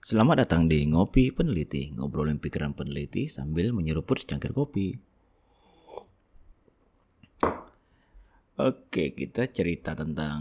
Selamat datang di Ngopi Peneliti, ngobrolin pikiran peneliti sambil menyeruput secangkir kopi. Oke, kita cerita tentang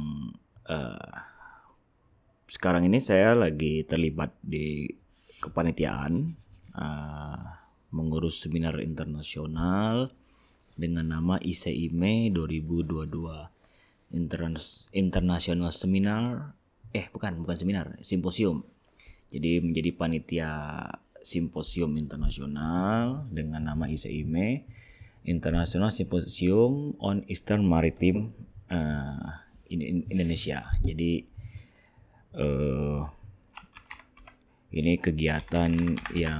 sekarang ini saya lagi terlibat di kepanitiaan mengurus seminar internasional dengan nama ISEIME 2022 International Seminar. Bukan seminar, simposium. Jadi menjadi panitia simposium internasional dengan nama ISEIME, International Symposium on Eastern Maritime Indonesia. Jadi ini kegiatan yang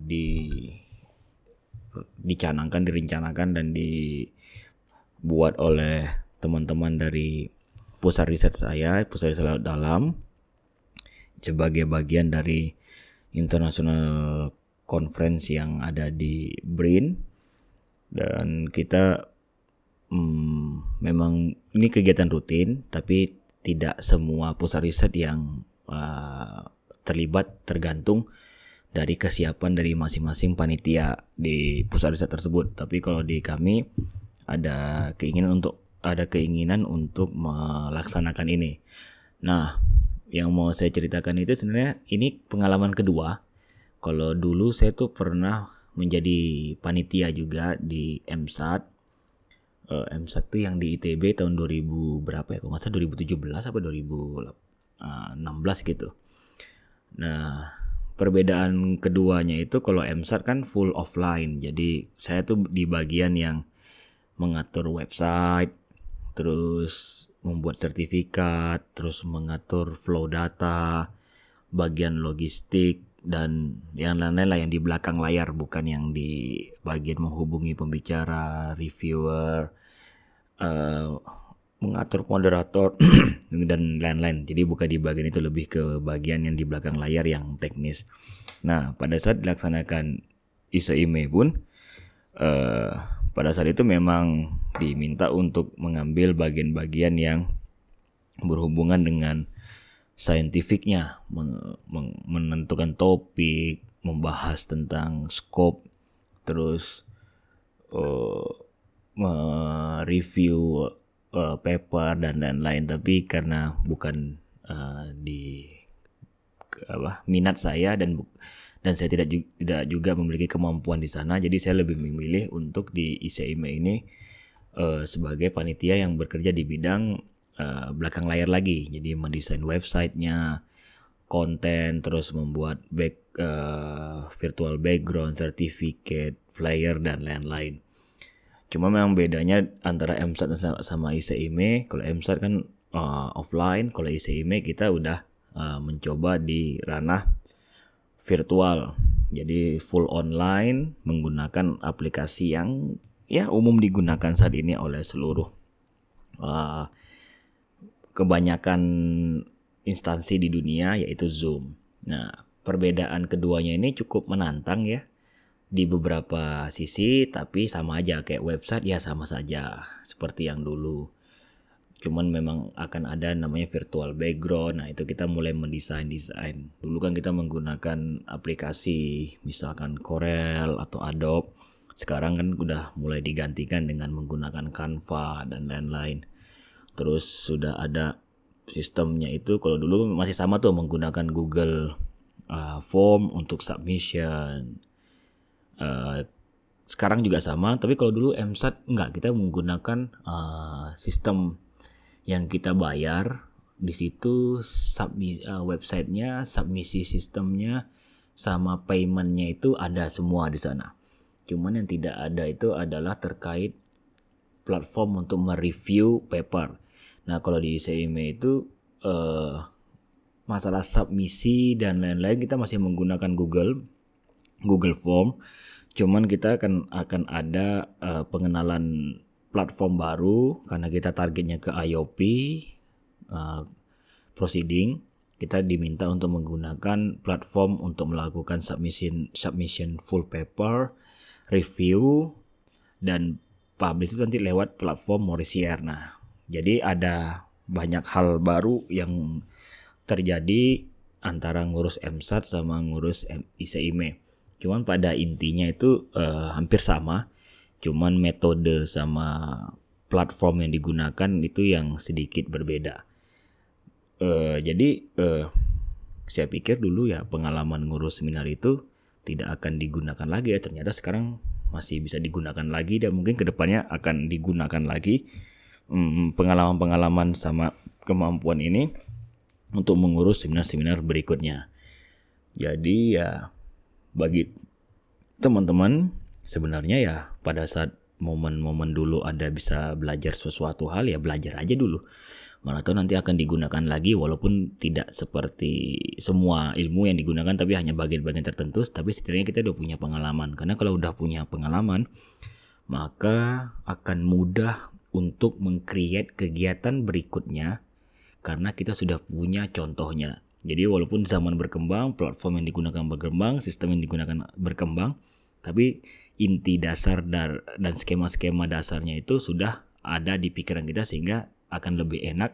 direncanakan dan dibuat oleh teman-teman dari pusat riset Laut Dalam sebagai bagian dari international conference yang ada di BRIN. Dan kita memang ini kegiatan rutin, tapi tidak semua pusat riset yang terlibat, tergantung dari kesiapan dari masing-masing panitia di pusat riset tersebut. Tapi kalau di kami ada keinginan untuk melaksanakan ini. Nah, yang mau saya ceritakan itu sebenarnya ini pengalaman kedua. Kalau dulu saya tuh pernah menjadi panitia juga di MSAT. MSAT tuh yang di ITB tahun 2000 berapa ya? Kalau nggak salah 2017 apa 2016 gitu. Nah, perbedaan keduanya itu kalau MSAT kan full offline. Jadi saya tuh di bagian yang mengatur website, terus membuat sertifikat, terus mengatur flow data, bagian logistik, dan yang lain-lain lah yang di belakang layar, bukan yang di bagian menghubungi pembicara, reviewer, mengatur moderator dan lain-lain. Jadi bukan di bagian itu, lebih ke bagian yang di belakang layar yang teknis. Nah, pada saat dilaksanakan ISEIME pun pada saat itu memang diminta untuk mengambil bagian-bagian yang berhubungan dengan saintifiknya, menentukan topik, membahas tentang scope, terus mereview paper dan lain-lain. Tapi karena bukan minat saya dan saya tidak juga memiliki kemampuan di sana, jadi saya lebih memilih untuk di ISEIME ini sebagai panitia yang bekerja di bidang belakang layar lagi. Jadi mendesain websitenya, konten, terus membuat virtual background, certificate, flyer, dan lain-lain. Cuma memang bedanya antara MSAT sama ISEIME. Kalau MSAT kan offline, kalau ISEIME kita udah mencoba di ranah virtual. Jadi full online menggunakan aplikasi yang umum digunakan saat ini oleh seluruh kebanyakan instansi di dunia, yaitu Zoom. Nah, perbedaan keduanya ini cukup menantang ya di beberapa sisi, tapi sama aja kayak website, ya sama saja seperti yang dulu. Cuman memang akan ada namanya virtual background. Nah, itu kita mulai mendesain. Dulu kan kita menggunakan aplikasi misalkan Corel atau Adobe. Sekarang kan udah mulai digantikan dengan menggunakan Canva dan lain-lain. Terus sudah ada sistemnya itu, kalau dulu masih sama tuh menggunakan Google Form untuk submission. Sekarang juga sama, tapi kalau dulu MSAT enggak, kita menggunakan sistem yang kita bayar. Di situ websitenya, submisi sistemnya, sama paymentnya itu ada semua di sana. Cuman yang tidak ada itu adalah terkait platform untuk mereview paper. Nah, kalau di ISEIME itu masalah submisi dan lain-lain kita masih menggunakan Google Form. Cuman kita akan ada pengenalan platform baru karena kita targetnya ke IOP proceeding. Kita diminta untuk menggunakan platform untuk melakukan submission full paper, review, dan publish itu nanti lewat platform Morisier. Nah, jadi ada banyak hal baru yang terjadi antara ngurus MSAT sama ngurus ISEIME. Cuman pada intinya itu hampir sama, cuman metode sama platform yang digunakan itu yang sedikit berbeda. Jadi saya pikir dulu ya pengalaman ngurus seminar itu tidak akan digunakan lagi ya. Ternyata sekarang masih bisa digunakan lagi dan mungkin kedepannya akan digunakan lagi pengalaman-pengalaman sama kemampuan ini untuk mengurus seminar-seminar berikutnya. Jadi ya bagi teman-teman sebenarnya ya pada saat momen-momen dulu ada bisa belajar sesuatu hal ya belajar aja dulu. Mana tahu nanti akan digunakan lagi walaupun tidak seperti semua ilmu yang digunakan tapi hanya bagian-bagian tertentu, tapi setidaknya kita udah punya pengalaman. Karena kalau udah punya pengalaman maka akan mudah untuk meng-create kegiatan berikutnya karena kita sudah punya contohnya. Jadi walaupun zaman berkembang, platform yang digunakan berkembang, sistem yang digunakan berkembang, tapi inti dasar dan skema-skema dasarnya itu sudah ada di pikiran kita sehingga akan lebih enak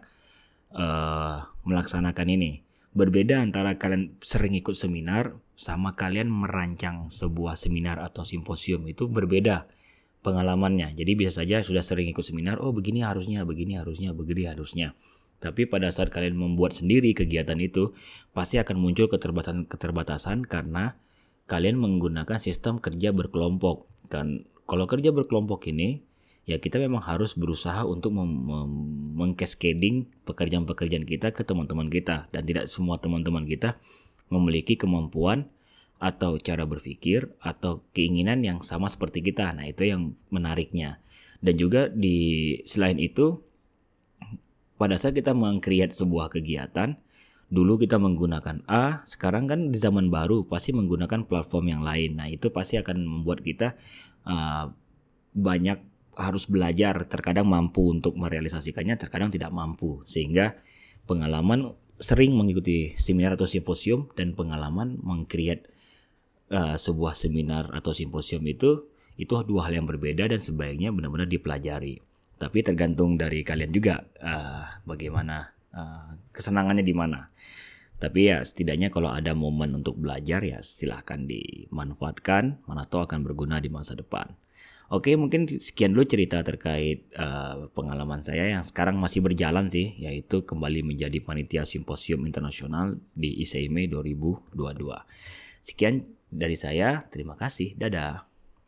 melaksanakan ini. Berbeda antara kalian sering ikut seminar sama kalian merancang sebuah seminar atau simposium, itu berbeda pengalamannya. Jadi bisa saja sudah sering ikut seminar, oh begini harusnya, begini harusnya, begini harusnya. Tapi pada saat kalian membuat sendiri kegiatan itu, pasti akan muncul keterbatasan karena kalian menggunakan sistem kerja berkelompok. Kan kalau kerja berkelompok ini, ya kita memang harus berusaha untuk mengcascading pekerjaan-pekerjaan kita ke teman-teman kita. Dan tidak semua teman-teman kita memiliki kemampuan atau cara berpikir atau keinginan yang sama seperti kita. Nah itu yang menariknya. Dan juga selain itu, pada saat kita meng-create sebuah kegiatan, dulu kita menggunakan A, sekarang kan di zaman baru pasti menggunakan platform yang lain. Nah itu pasti akan membuat kita banyak harus belajar, terkadang mampu untuk merealisasikannya, terkadang tidak mampu. Sehingga pengalaman sering mengikuti seminar atau simposium dan pengalaman meng-create sebuah seminar atau simposium itu dua hal yang berbeda dan sebaiknya benar-benar dipelajari. Tapi tergantung dari kalian juga bagaimana kesenangannya di mana. Tapi ya setidaknya kalau ada momen untuk belajar ya silahkan dimanfaatkan, mana tahu akan berguna di masa depan. Oke, mungkin sekian dulu cerita terkait pengalaman saya yang sekarang masih berjalan sih, yaitu kembali menjadi panitia simposium internasional di ISEIME 2022. Sekian dari saya, terima kasih, dadah.